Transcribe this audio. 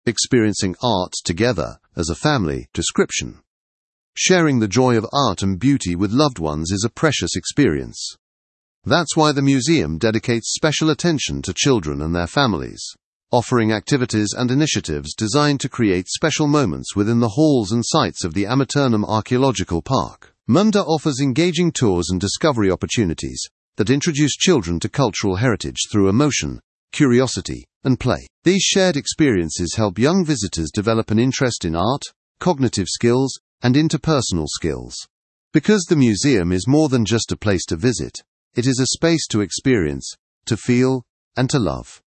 Experiencing art together as a family. Description: sharing the joy of art and beauty with loved ones is a precious experience. That's why the museum dedicates special attention to children and their families, offering activities and initiatives designed to create special moments within the halls and sites of the Amiternum Archaeological Park. Munda offers engaging tours and discovery opportunities that introduce children to cultural heritage through emotion, curiosity, and play. These shared experiences help young visitors develop an interest in art, cognitive skills, and interpersonal skills. Because the museum is more than just a place to visit, it is a space to experience, to feel, and to love.